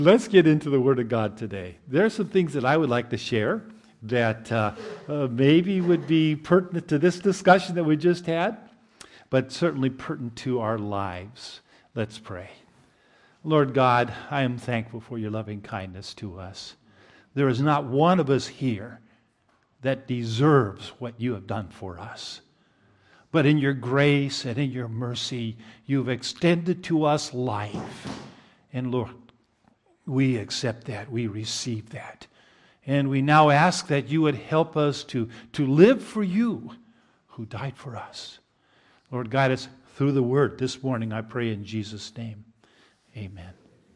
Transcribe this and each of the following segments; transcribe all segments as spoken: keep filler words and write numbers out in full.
Let's get into the Word of God today. There are some things that I would like to share that uh, uh, maybe would be pertinent to this discussion that we just had, but certainly pertinent to our lives. Let's pray. Lord God, I am thankful for your loving kindness to us. There is not one of us here that deserves what you have done for us. But in your grace and in your mercy, you've extended to us life. And Lord, we accept that. We receive that. And we now ask that you would help us to, to live for you who died for us. Lord, guide us through the word this morning, I pray in Jesus' name. Amen.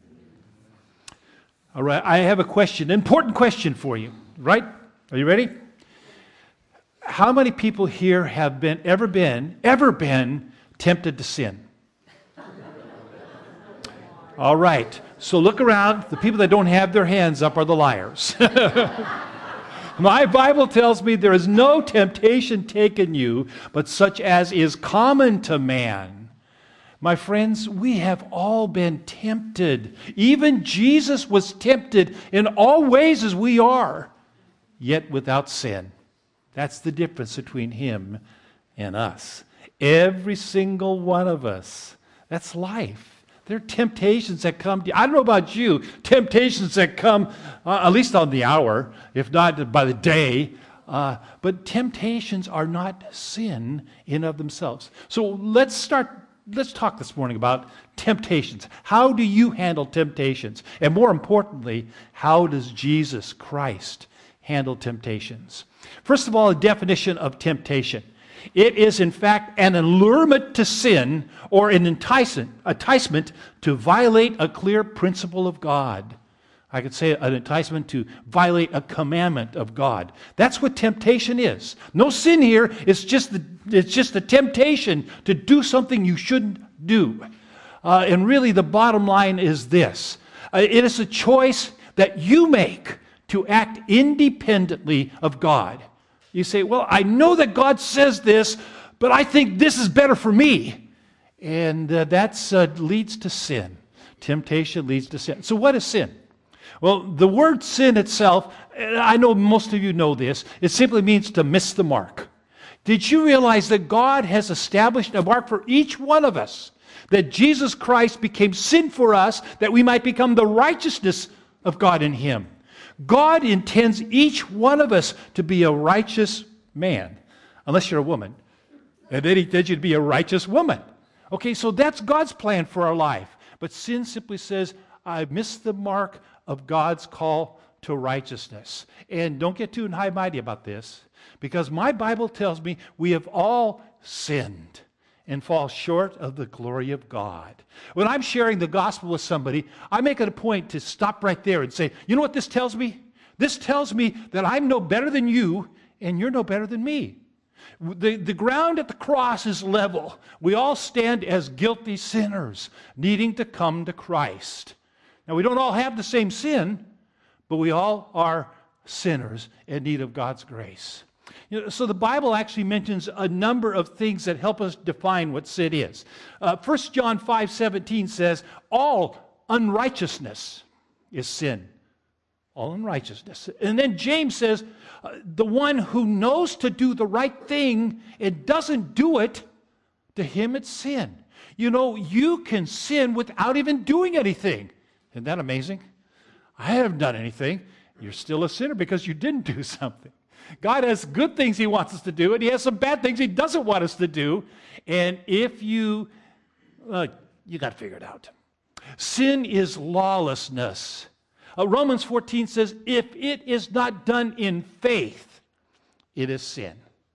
All right, I have a question, an important question for you, right? Are you ready? How many people here have been, ever been, ever been tempted to sin? All right. So look around. The people that don't have their hands up are the liars. My Bible tells me there is no temptation taken you, but such as is common to man. My friends, we have all been tempted. Even Jesus was tempted in all ways as we are, yet without sin. That's the difference between him and us. Every single one of us. That's life. There are temptations that come to you. I don't know about you, temptations that come uh, at least on the hour, if not by the day. Uh, but temptations are not sin in of themselves. So let's start, let's talk this morning about temptations. How do you handle temptations? And more importantly, how does Jesus Christ handle temptations? First of all, a definition of temptation. It is, in fact, an allurement to sin or an enticement, enticement to violate a clear principle of God. I could say an enticement to violate a commandment of God. That's what temptation is. No sin here. It's just the, it's just a temptation to do something you shouldn't do. Uh, and really, the bottom line is this. Uh, it is a choice that you make to act independently of God. You say, well, I know that God says this, but I think this is better for me. And uh, that uh, leads to sin. Temptation leads to sin. So what is sin? Well, the word sin itself, I know most of you know this, it simply means to miss the mark. Did you realize that God has established a mark for each one of us? That Jesus Christ became sin for us, that we might become the righteousness of God in him. God intends each one of us to be a righteous man, unless you're a woman. And then he intends you to be a righteous woman. Okay, so that's God's plan for our life. But sin simply says, I missed the mark of God's call to righteousness. And don't get too high-mighty about this, because my Bible tells me we have all sinned and fall short of the glory of God. When I'm sharing the gospel with somebody, I make it a point to stop right there and say, you know what this tells me? This tells me that I'm no better than you, and you're no better than me. The, the ground at the cross is level. We all stand as guilty sinners, needing to come to Christ. Now, we don't all have the same sin, but we all are sinners in need of God's grace. You know, so the Bible actually mentions a number of things that help us define what sin is. Uh, First John five seventeen says, all unrighteousness is sin. All unrighteousness. And then James says, uh, the one who knows to do the right thing and doesn't do it, to him it's sin. You know, you can sin without even doing anything. Isn't that amazing? I haven't done anything. You're still a sinner because you didn't do something. God has good things he wants us to do, and he has some bad things he doesn't want us to do. And if you, uh, you got to figure it out. Sin is lawlessness. Uh, Romans fourteen says, if it is not done in faith, it is sin.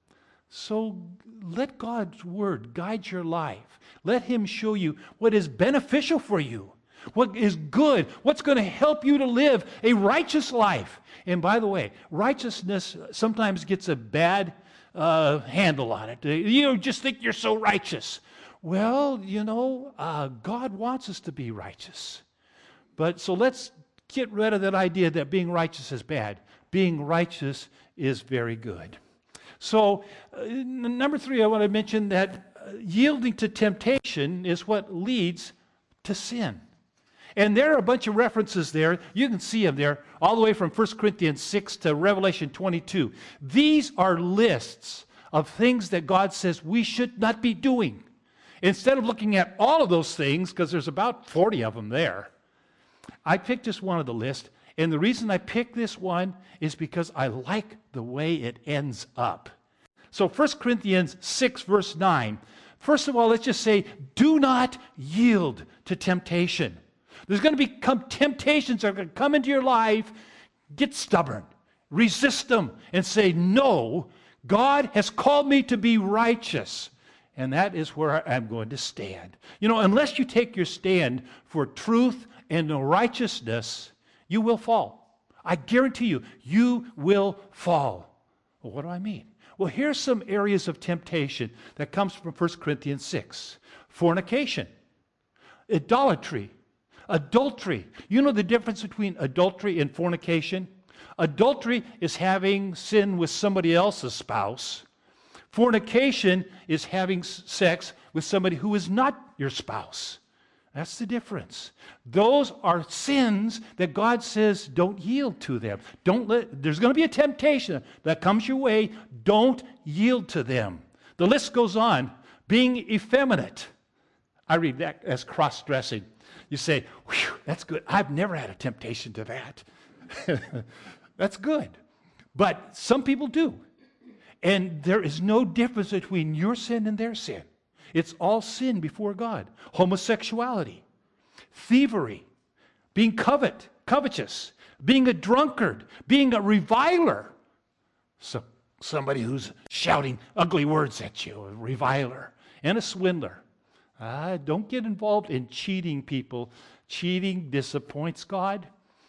So let God's word guide your life. Let him show you what is beneficial for you, what is good, what's going to help you to live a righteous life. And by the way, righteousness sometimes gets a bad uh, handle on it. You just think you're so righteous. Well, you know, uh, God wants us to be righteous. But so let's get rid of that idea that being righteous is bad. Being righteous is very good. So, uh, number three, I want to mention that uh, yielding to temptation is what leads to sin. And there are a bunch of references there. You can see them there, all the way from First Corinthians six to Revelation twenty-two. These are lists of things that God says we should not be doing. Instead of looking at all of those things, because there's about forty of them there, I picked just one of the list. And the reason I picked this one is because I like the way it ends up. So First Corinthians six, verse nine. First of all, let's just say, do not yield to temptation. There's going to become temptations that are going to come into your life. Get stubborn. Resist them and say, no, God has called me to be righteous. And that is where I'm going to stand. You know, unless you take your stand for truth and righteousness, you will fall. I guarantee you, you will fall. Well, what do I mean? Well, here's some areas of temptation that comes from First Corinthians six. Fornication, idolatry, adultery. You know the difference between adultery and fornication? Adultery is having sin with somebody else's spouse. Fornication is having sex with somebody who is not your spouse. That's the difference. Those are sins that God says don't yield to them. Don't let, there's going to be a temptation that comes your way. Don't yield to them. The list goes on. Being effeminate. I read that as cross-dressing. You say, whew, that's good. I've never had a temptation to that. That's good. But some people do. And there is no difference between your sin and their sin. It's all sin before God. Homosexuality, thievery, being covet, covetous, being a drunkard, being a reviler. So somebody who's shouting ugly words at you, a reviler, and a swindler. Uh, don't get involved in cheating people. Cheating disappoints God.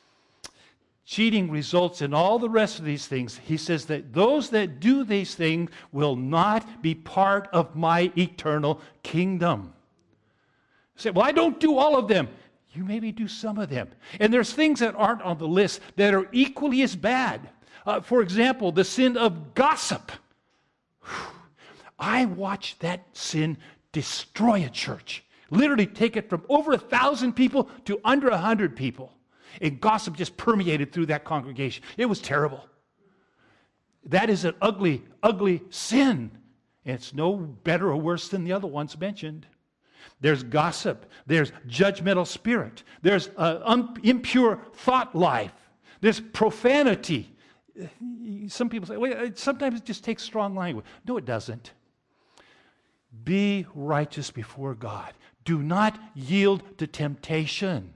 Cheating results in all the rest of these things. He says that those that do these things will not be part of my eternal kingdom. You say, well, I don't do all of them. You maybe do some of them. And there's things that aren't on the list that are equally as bad. Uh, for example, the sin of gossip. Whew. I watched that sin destroy a church. Literally take it from over a thousand people to under a hundred people. And gossip just permeated through that congregation. It was terrible. That is an ugly, ugly sin. And it's no better or worse than the other ones mentioned. There's gossip. There's judgmental spirit. There's uh, un- impure thought life. There's profanity. Some people say, well, sometimes it just takes strong language. No, it doesn't. Be righteous before God. Do not yield to temptation.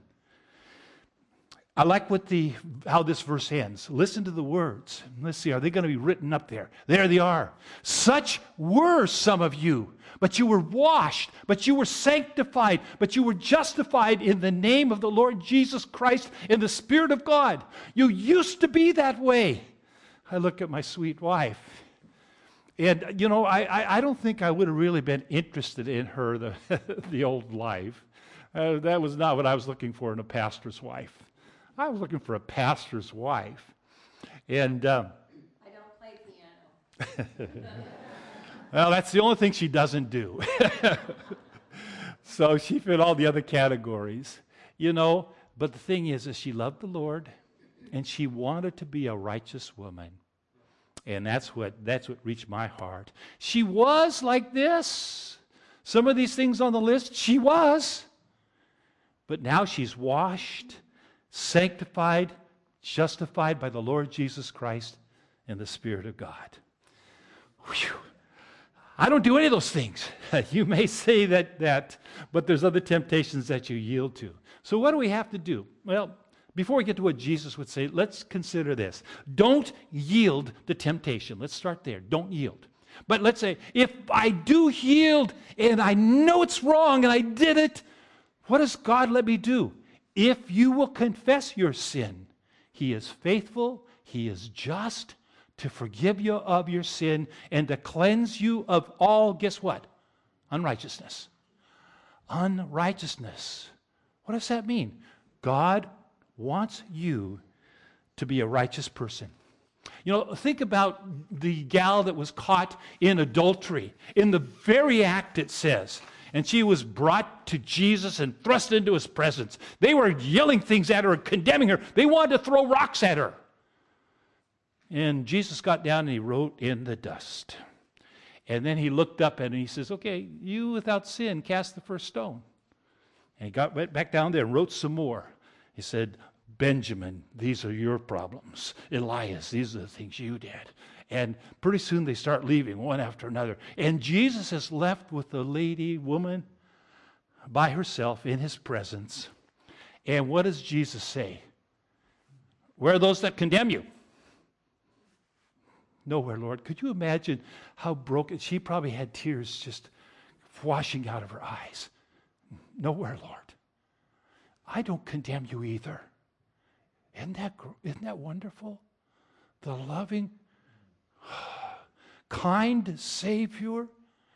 I like what the how this verse ends. Listen to the words. Let's see, are they going to be written up there? There they are. Such were some of you, but you were washed, but you were sanctified, but you were justified in the name of the Lord Jesus Christ in the Spirit of God. You used to be that way. I look at my sweet wife, and you know, I, I, I don't think I would have really been interested in her, the, the old life. Uh, that was not what I was looking for in a pastor's wife. I was looking for a pastor's wife. And um, I don't play piano. Well, that's the only thing she doesn't do. So she fit all the other categories. You know, but the thing is, is she loved the Lord, and she wanted to be a righteous woman. And that's what, that's what reached my heart. She was like this. Some of these things on the list, she was. But now she's washed, sanctified, justified by the Lord Jesus Christ and the Spirit of God. Whew. I don't do any of those things. You may say that, that, but there's other temptations that you yield to. So what do we have to do? Well, before we get to what Jesus would say, let's consider this. Don't yield to temptation. Let's start there. Don't yield. But let's say, if I do yield and I know it's wrong and I did it, what does God let me do? If you will confess your sin, He is faithful, He is just to forgive you of your sin and to cleanse you of all, guess what? Unrighteousness. Unrighteousness. What does that mean? God wants you to be a righteous person. You know, think about the gal that was caught in adultery. In the very act, it says, And she was brought to Jesus and thrust into his presence. They were yelling things at her and condemning her. They wanted to throw rocks at her. And Jesus got down and he wrote in the dust. And then he looked up and he says, okay, you without sin, cast the first stone. And he got went back down there and wrote some more. He said, Benjamin, these are your problems. Elias, these are the things you did. And pretty soon they start leaving one after another. And Jesus is left with the lady, woman, by herself in his presence. And what does Jesus say? Where are those that condemn you? Nowhere, Lord. Could you imagine how broken? She probably had tears just washing out of her eyes. Nowhere, Lord. I don't condemn you either. Isn't that, isn't that wonderful? The loving, kind Savior.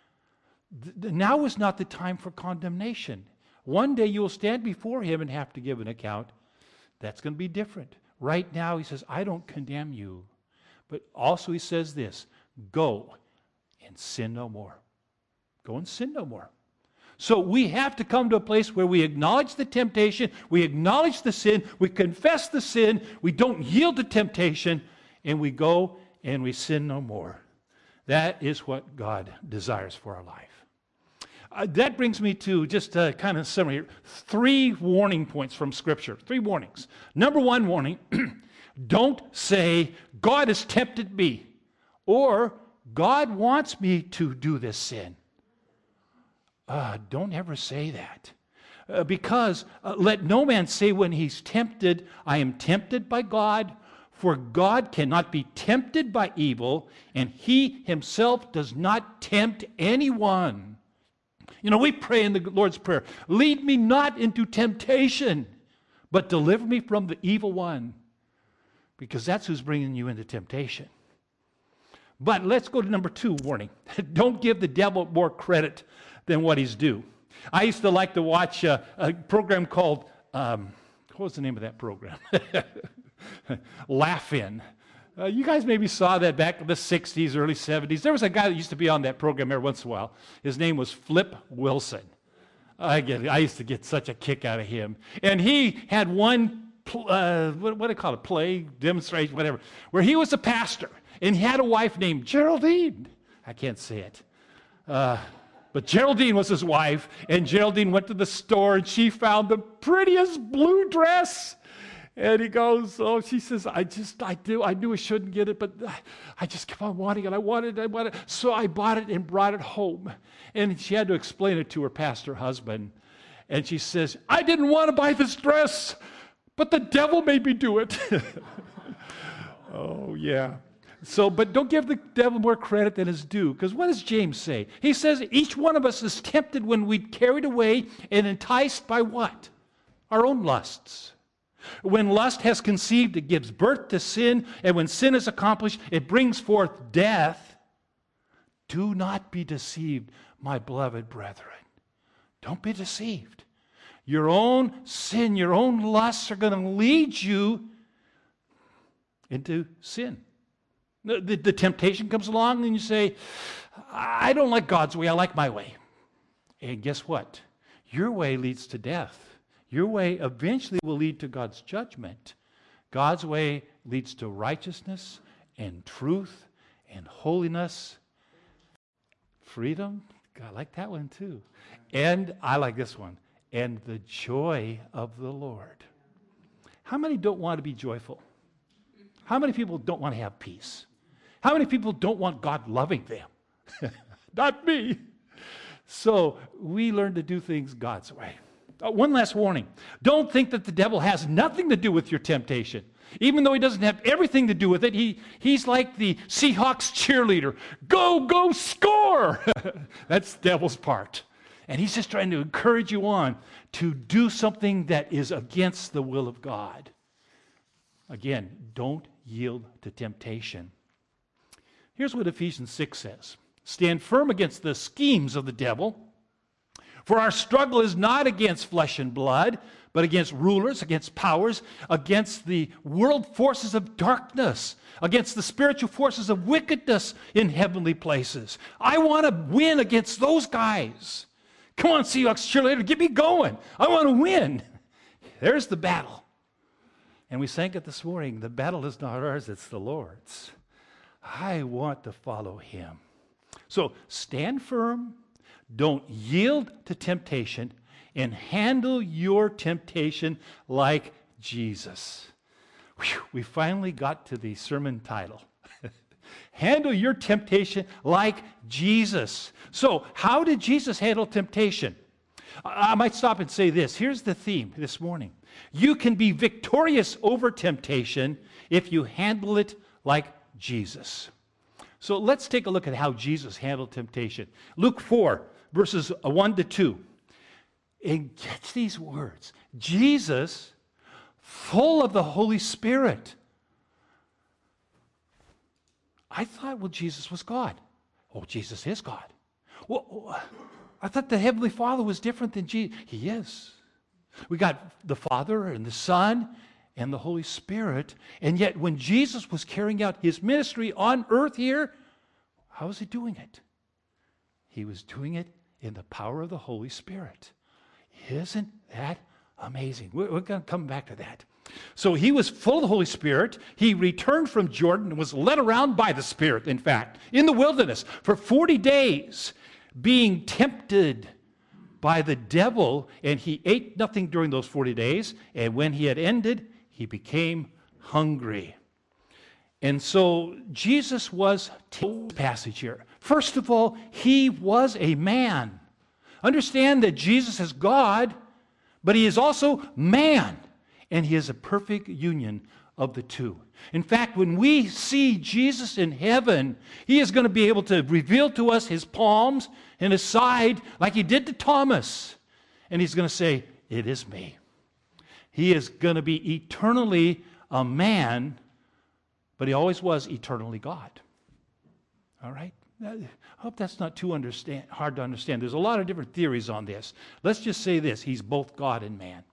Now is not the time for condemnation. One day you will stand before him and have to give an account. That's going to be different. Right now he says, I don't condemn you. But also he says this, go and sin no more. Go and sin no more. So we have to come to a place where we acknowledge the temptation, we acknowledge the sin, we confess the sin, we don't yield to temptation, and we go and we sin no more. That is what God desires for our life. Uh, that brings me to just a kind of summary, three warning points from Scripture, three warnings. Number one warning, don't say, God has tempted me, or God wants me to do this sin. Uh, don't ever say that. Uh, because uh, let no man say when he's tempted, I am tempted by God, for God cannot be tempted by evil, and he himself does not tempt anyone. You know, we pray in the Lord's Prayer, lead me not into temptation, but deliver me from the evil one. Because that's who's bringing you into temptation. But let's go to number two warning. Don't give the devil more credit than what he's due. I used to like to watch a, a program called, um, what was the name of that program? Laugh-In. Uh, you guys maybe saw that back in the sixties, early seventies. There was a guy that used to be on that program every once in a while. His name was Flip Wilson. I, get, I used to get such a kick out of him. And he had one Uh, what, what do they call it, play, demonstration, whatever, where he was a pastor, and he had a wife named Geraldine. I can't say it. Uh, but Geraldine was his wife, and Geraldine went to the store, and she found the prettiest blue dress. And he goes, oh, she says, I just, I do, I knew I shouldn't get it, but I just kept on wanting it. I wanted it, I wanted it. So I bought it and brought it home. And she had to explain it to her pastor husband. And she says, I didn't want to buy this dress, but the devil made me do it. Oh, yeah. So, but don't give the devil more credit than is due, because what does James say? He says each one of us is tempted when we're carried away and enticed by what? Our own lusts. When lust has conceived, it gives birth to sin, and when sin is accomplished, it brings forth death. Do not be deceived, my beloved brethren. Don't be deceived. Your own sin, your own lusts are going to lead you into sin. The, the, the temptation comes along and you say, I don't like God's way, I like my way. And guess what? Your way leads to death. Your way eventually will lead to God's judgment. God's way leads to righteousness and truth and holiness. Freedom, I like that one too. And I like this one. And the joy of the Lord. How many don't want to be joyful? How many people don't want to have peace? How many people don't want God loving them? Not me. So we learn to do things God's way. Uh, one last warning. Don't think that the devil has nothing to do with your temptation. Even though he doesn't have everything to do with it, he, he's like the Seahawks cheerleader. Go, go, score! That's the devil's part. And he's just trying to encourage you on to do something that is against the will of God. Again, don't yield to temptation. Here's what Ephesians six says. Stand firm against the schemes of the devil. For our struggle is not against flesh and blood, but against rulers, against powers, against the world forces of darkness, against the spiritual forces of wickedness in heavenly places. I want to win against those guys. Come on, Seahawks cheerleader, get me going. I want to win. There's the battle. And we sang it this morning. The battle is not ours, it's the Lord's. I want to follow him. So stand firm. Don't yield to temptation. And handle your temptation like Jesus. Whew, we finally got to the sermon title. Handle your temptation like Jesus. So, how did Jesus handle temptation? I might stop and say this. Here's the theme this morning. You can be victorious over temptation if you handle it like Jesus. So, let's take a look at how Jesus handled temptation. Luke four, verses one to two. And catch these words. Jesus, full of the Holy Spirit. I thought, well, Jesus was God. Oh, Jesus is God. Well, I thought the Heavenly Father was different than Jesus. He is. We got the Father and the Son and the Holy Spirit. And yet when Jesus was carrying out his ministry on earth here, how was he doing it? He was doing it in the power of the Holy Spirit. Isn't that amazing? We're, we're going to come back to that. So he was full of the Holy Spirit. He returned from Jordan and was led around by the Spirit, in fact, in the wilderness for forty days, being tempted by the devil. And he ate nothing during those forty days. And when he had ended, he became hungry. And so Jesus was, passage here. First of all, he was a man. Understand that Jesus is God, but he is also man. And he is a perfect union of the two. In fact, when we see Jesus in heaven, he is going to be able to reveal to us his palms and his side like he did to Thomas. And he's going to say, it is me. He is going to be eternally a man, but he always was eternally God. All right? I hope that's not too understand, hard to understand. There's a lot of different theories on this. Let's just say this. He's both God and man.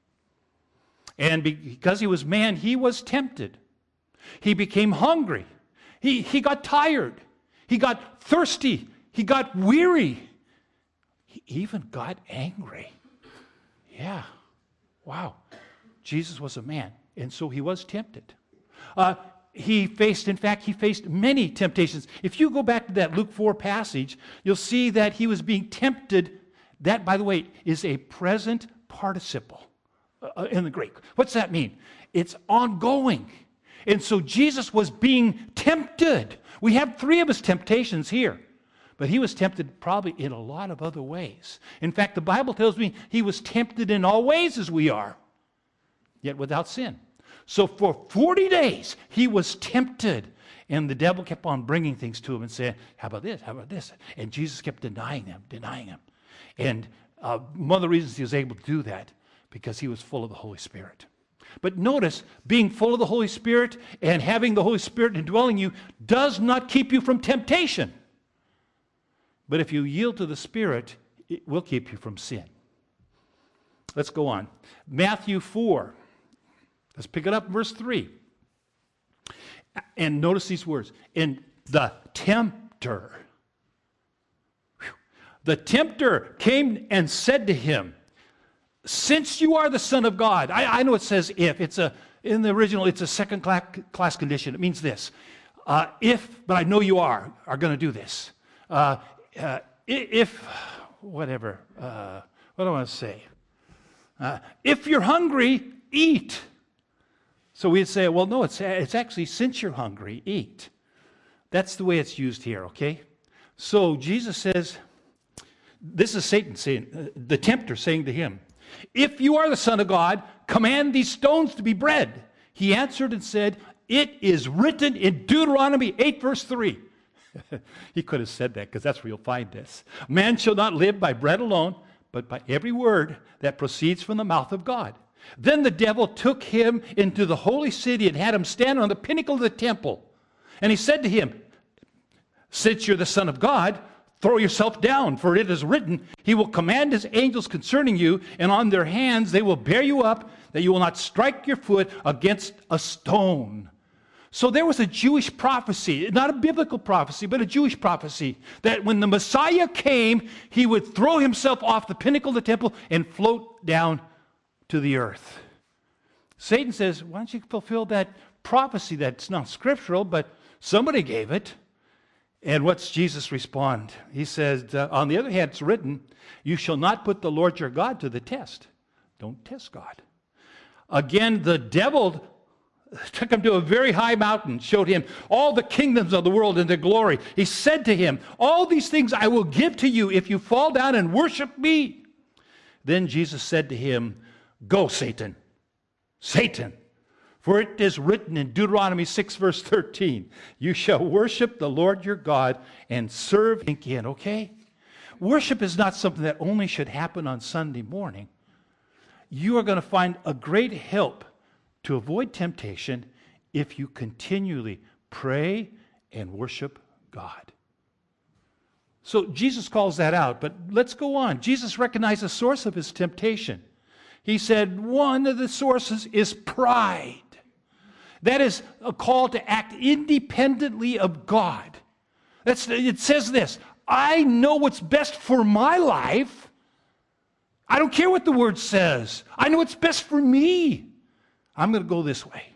And because he was man, he was tempted. He became hungry. He, he got tired. He got thirsty. He got weary. He even got angry. Yeah. Wow. Jesus was a man, and so he was tempted. Uh, he faced, in fact, he faced many temptations. If you go back to that Luke four passage, you'll see that he was being tempted. That, by the way, is a present participle. Uh, in the Greek. What's that mean? It's ongoing. And so Jesus was being tempted. We have three of his temptations here. But he was tempted probably in a lot of other ways. In fact, the Bible tells me he was tempted in all ways as we are, yet without sin. So for forty days, he was tempted. And the devil kept on bringing things to him and saying, how about this? How about this? And Jesus kept denying them, denying them. And uh, one of the reasons he was able to do that, because he was full of the Holy Spirit. But notice, being full of the Holy Spirit and having the Holy Spirit indwelling you does not keep you from temptation. But if you yield to the Spirit, it will keep you from sin. Let's go on. Matthew four. Let's pick it up, verse three. And notice these words. And the tempter. Whew, the tempter came and said to him, since you are the Son of God. I, I know it says if. It's a, in the original, it's a second class, class condition. It means this. Uh, if, but I know you are, are going to do this. Uh, uh, if, whatever, uh, what do I want to say? Uh, if you're hungry, eat. So we'd say, well, no, it's, it's actually since you're hungry, eat. That's the way it's used here, okay? So Jesus says, this is Satan saying, uh, the tempter saying to him, if you are the Son of God, command these stones to be bread. He answered and said, it is written in Deuteronomy eight, verse three. He could have said that because that's where you'll find this. Man shall not live by bread alone, but by every word that proceeds from the mouth of God. Then the devil took him into the holy city and had him stand on the pinnacle of the temple. And he said to him, since you're the Son of God, throw yourself down, for it is written, he will command his angels concerning you, and on their hands they will bear you up, that you will not strike your foot against a stone. So there was a Jewish prophecy, not a biblical prophecy, but a Jewish prophecy, that when the Messiah came, he would throw himself off the pinnacle of the temple and float down to the earth. Satan says, why don't you fulfill that prophecy that's not scriptural, but somebody gave it? And what's Jesus respond? He says, uh, on the other hand, it's written, you shall not put the Lord your God to the test. Don't test God. Again, the devil took him to a very high mountain, showed him all the kingdoms of the world and their glory. He said to him, all these things I will give to you if you fall down and worship me. Then Jesus said to him, go, Satan, Satan, for it is written in Deuteronomy six, verse thirteen, you shall worship the Lord your God and serve him again, okay? Worship is not something that only should happen on Sunday morning. You are going to find a great help to avoid temptation if you continually pray and worship God. So Jesus calls that out, but let's go on. Jesus recognized the source of his temptation. He said one of the sources is pride. That is a call to act independently of God. That's, it says this, I know what's best for my life. I don't care what the word says. I know what's best for me. I'm going to go this way.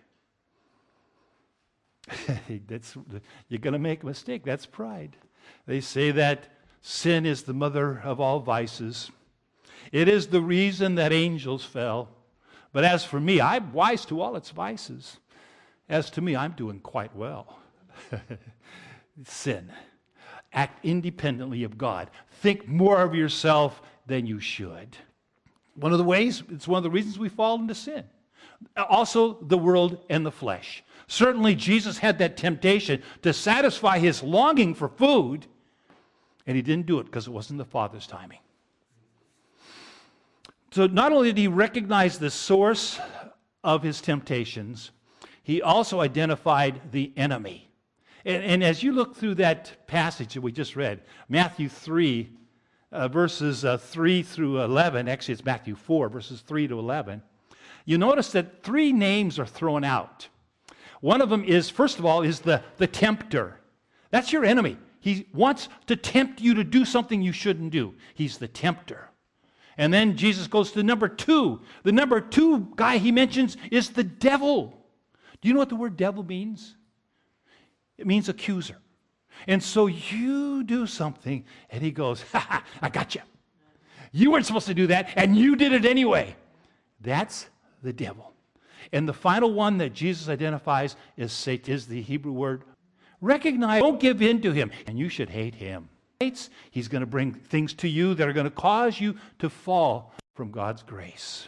That's, you're going to make a mistake. That's pride. They say that sin is the mother of all vices. It is the reason that angels fell. But as for me, I'm wise to all its vices. As to me, I'm doing quite well. Sin. Act independently of God. Think more of yourself than you should. One of the ways, it's one of the reasons we fall into sin. Also, the world and the flesh. Certainly, Jesus had that temptation to satisfy his longing for food, and he didn't do it because it wasn't the Father's timing. So not only did he recognize the source of his temptations, he also identified the enemy. And, and as you look through that passage that we just read, Matthew three, uh, verses uh, three through eleven, actually it's Matthew four, verses three to eleven, you notice that three names are thrown out. One of them is, first of all, is the, the tempter. That's your enemy. He wants to tempt you to do something you shouldn't do. He's the tempter. And then Jesus goes to number two. The number two guy he mentions is the devil. Do you know what the word devil means? It means accuser. And so you do something, and he goes, ha ha, I got you. You weren't supposed to do that, and you did it anyway. That's the devil. And the final one that Jesus identifies is Satan, is the Hebrew word. Recognize, don't give in to him, and you should hate him. He's going to bring things to you that are going to cause you to fall from God's grace.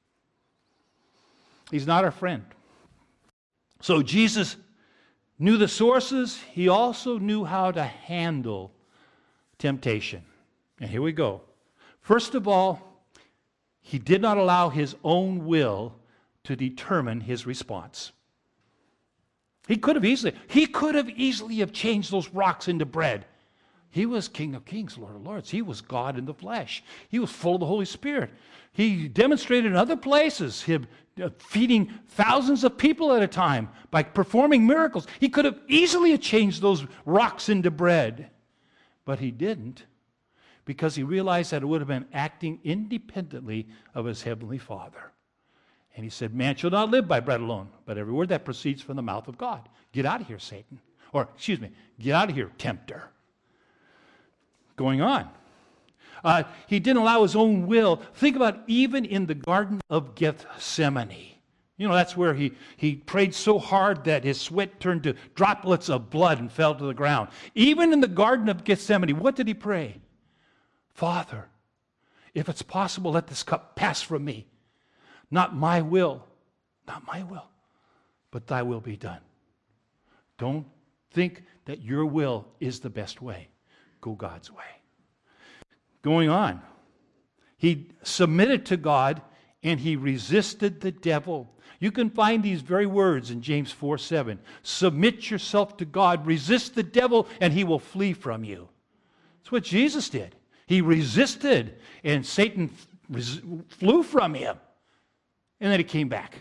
He's not our friend. So Jesus knew the sources. He also knew how to handle temptation. And here we go. First of all, he did not allow his own will to determine his response. He could have easily, he could have easily have changed those rocks into bread. He was King of Kings, Lord of Lords. He was God in the flesh. He was full of the Holy Spirit. He demonstrated in other places, him feeding thousands of people at a time by performing miracles. He could have easily have changed those rocks into bread, but he didn't, because he realized that it would have been acting independently of his heavenly Father. And he said, man shall not live by bread alone, but every word that proceeds from the mouth of God. Get out of here, Satan. Or, excuse me, get out of here, tempter. Going on. Uh, he didn't allow his own will. Think about even in the Garden of Gethsemane. You know, that's where he, he prayed so hard that his sweat turned to droplets of blood and fell to the ground. Even in the Garden of Gethsemane, what did he pray? Father, if it's possible, let this cup pass from me. Not my will, not my will, but thy will be done. Don't think that your will is the best way. Go God's way. Going on, he submitted to God and he resisted the devil. You can find these very words in James four seven. Submit yourself to God, resist the devil, and he will flee from you. That's what Jesus did. He resisted, and Satan res- flew from him. And then he came back.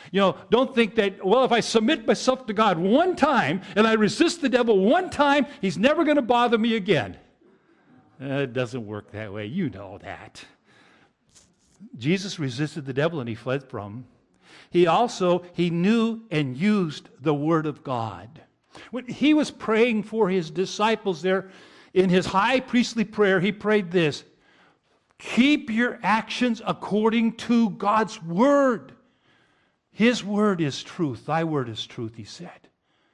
You know, don't think that, well, if I submit myself to God one time and I resist the devil one time, he's never going to bother me again. Uh, it doesn't work that way. You know that. Jesus resisted the devil and he fled from him. He also, he knew and used the Word of God. When he was praying for his disciples there in his high priestly prayer, he prayed this: keep your actions according to God's Word. His Word is truth. Thy Word is truth, he said.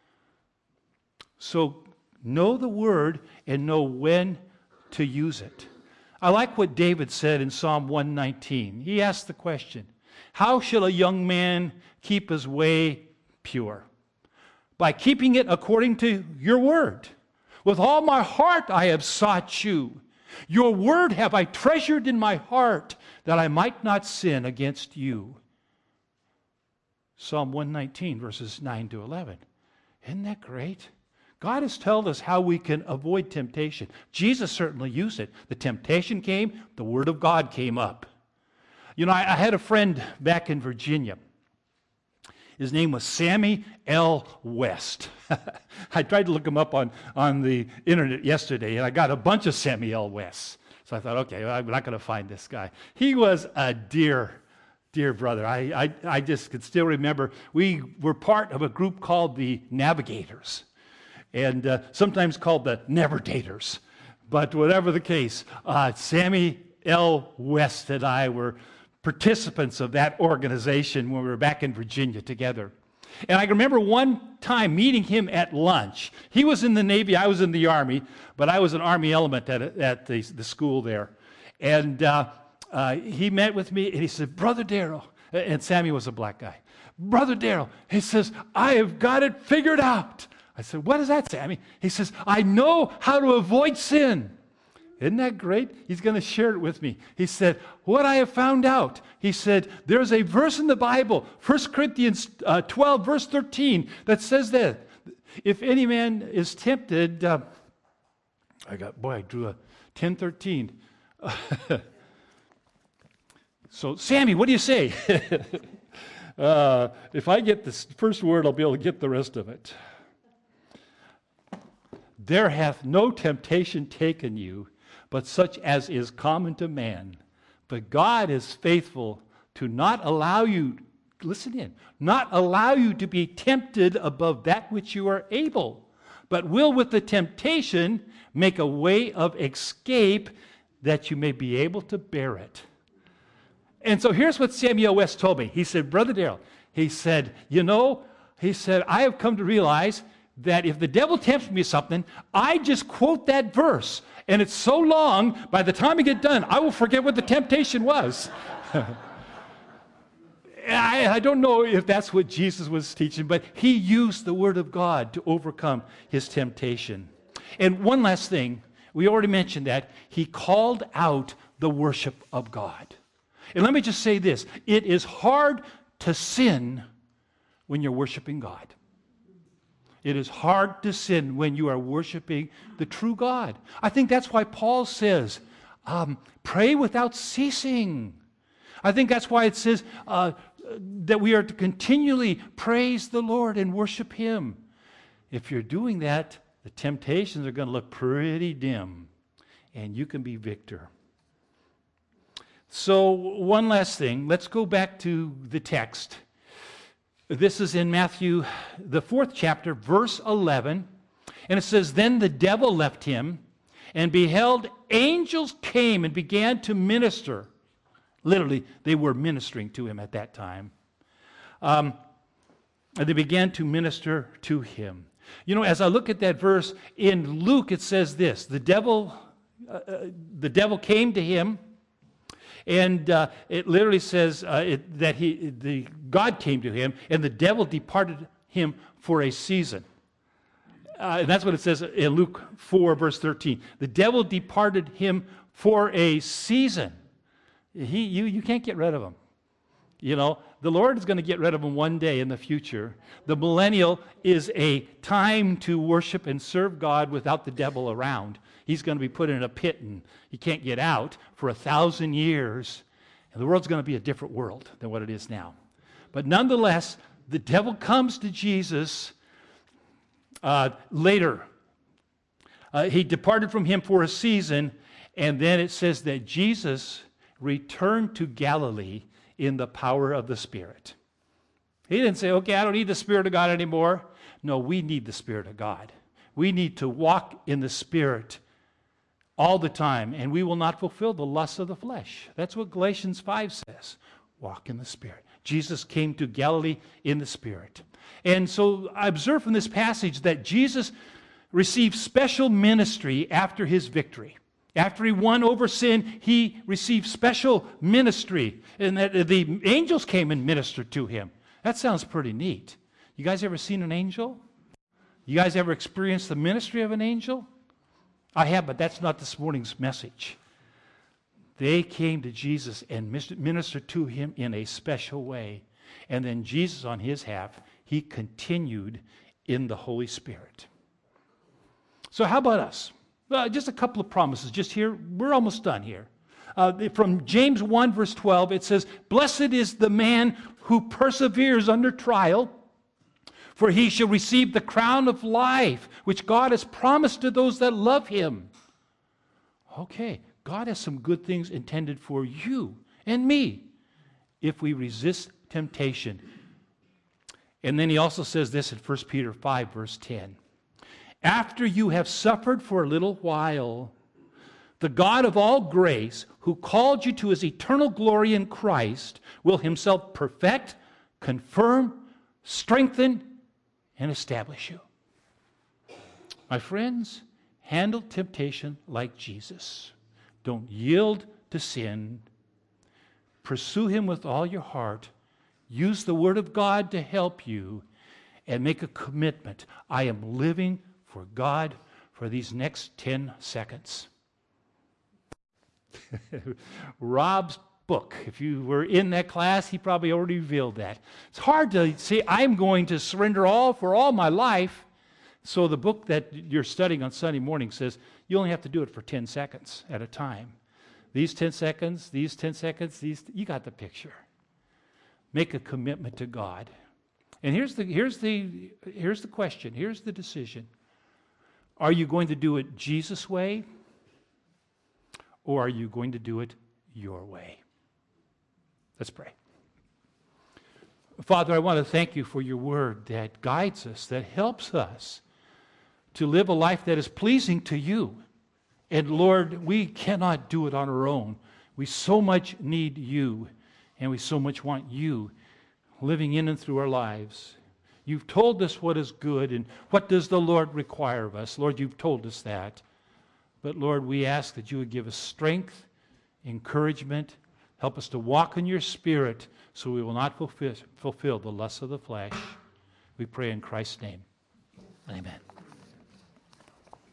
So know the Word and know when to use it. I like what David said in Psalm one nineteen. He asked the question, how shall a young man keep his way pure? By keeping it according to your word. With all my heart I have sought you. Your word have I treasured in my heart, that I might not sin against you. Psalm one nineteen, verses nine to eleven. Isn't that great? God has told us how we can avoid temptation. Jesus certainly used it. The temptation came, the Word of God came up. You know, I, I had a friend back in Virginia. His name was Sammy L. West. I tried to look him up on, on the internet yesterday, and I got a bunch of Sammy L. Wests. So I thought, okay, well, I'm not going to find this guy. He was a dear, dear brother. I, I, I just could still remember we were part of a group called the Navigators, and uh, sometimes called the Never-Daters. But whatever the case, uh, Sammy L. West and I were participants of that organization when we were back in Virginia together. And I remember one time meeting him at lunch. He was in the Navy, I was in the Army, but I was an Army element at, at the, the school there. And uh, uh, he met with me and he said, Brother Darrell, and Sammy was a black guy. Brother Darrell, he says, I have got it figured out. I said, what is that, Sammy? He says, I know how to avoid sin. Isn't that great? He's going to share it with me. He said, what I have found out, he said, there's a verse in the Bible, First Corinthians uh, twelve, verse thirteen, that says that if any man is tempted, uh, I got, boy, I drew a ten thirteen. So, Sammy, what do you say? uh, if I get this first word, I'll be able to get the rest of it. There hath no temptation taken you, but such as is common to man. But God is faithful to not allow you, listen in, not allow you to be tempted above that which you are able, but will with the temptation make a way of escape that you may be able to bear it. And so here's what Samuel West told me. He said, Brother Darrell, he said, you know, he said, I have come to realize that if the devil tempts me something, I just quote that verse. And it's so long, by the time I get done, I will forget what the temptation was. I, I don't know if that's what Jesus was teaching, but he used the Word of God to overcome his temptation. And one last thing, we already mentioned that he called out the worship of God. And let me just say this, it is hard to sin when you're worshiping God. It is hard to sin when you are worshiping the true God. I think that's why Paul says, um, pray without ceasing. I think that's why it says uh, that we are to continually praise the Lord and worship Him. If you're doing that, the temptations are going to look pretty dim, and you can be victor. So one last thing. Let's go back to the text. This is in Matthew, the fourth chapter, verse eleven. And it says, then the devil left him, and beheld, angels came and began to minister. Literally, they were ministering to him at that time. Um, and they began to minister to him. You know, as I look at that verse, in Luke it says this, the devil, uh, the devil came to him, and uh, it literally says uh, it, that he, the God came to him, and the devil departed him for a season. Uh, and that's what it says in Luke four, verse thirteen. The devil departed him for a season. He, you, you can't get rid of him. You know, the Lord is going to get rid of him one day in the future. The millennial is a time to worship and serve God without the devil around. He's going to be put in a pit and he can't get out for a thousand years. And the world's going to be a different world than what it is now. But nonetheless, the devil comes to Jesus uh, later. Uh, he departed from him for a season, and then it says that Jesus returned to Galilee in the power of the Spirit. He didn't say, okay, I don't need the Spirit of God anymore. No, we need the Spirit of God. We need to walk in the Spirit all the time, and we will not fulfill the lusts of the flesh. That's what Galatians five says. Walk in the Spirit. Jesus came to Galilee in the Spirit. And so I observe from this passage that Jesus received special ministry after his victory. After he won over sin, he received special ministry. And that the angels came and ministered to him. That sounds pretty neat. You guys ever seen an angel? You guys ever experienced the ministry of an angel? I have, but that's not this morning's message. They came to Jesus and ministered to him in a special way. And then Jesus, on his half, he continued in the Holy Spirit. So how about us? Uh, just a couple of promises. Just here, we're almost done here. Uh, from James one, verse twelve, it says, "Blessed is the man who perseveres under trial, for he shall receive the crown of life, which God has promised to those that love him." Okay, God has some good things intended for you and me if we resist temptation. And then he also says this in First Peter five, verse ten. "After you have suffered for a little while, the God of all grace, who called you to his eternal glory in Christ, will himself perfect, confirm, strengthen, and establish you." My friends, handle temptation like Jesus. Don't yield to sin. Pursue him with all your heart. Use the Word of God to help you, and make a commitment. I am living for God for these next ten seconds. Rob's book, if you were in that class, he probably already revealed that. It's hard to say, I'm going to surrender all for all my life. So the book that you're studying on Sunday morning says you only have to do it for ten seconds at a time. These ten seconds, these ten seconds, these, you got the picture. Make a commitment to God. And here's the, here's the, here's the question, here's the decision. Are you going to do it Jesus' way, or are you going to do it your way? Let's pray. Father, I want to thank you for your word that guides us, that helps us to live a life that is pleasing to you. And Lord, we cannot do it on our own. We so much need you, and we so much want you living in and through our lives. You've told us what is good, and what does the Lord require of us? Lord, you've told us that. But Lord, we ask that you would give us strength, encouragement, help us to walk in your Spirit so we will not fulfill, fulfill the lusts of the flesh. We pray in Christ's name. Amen.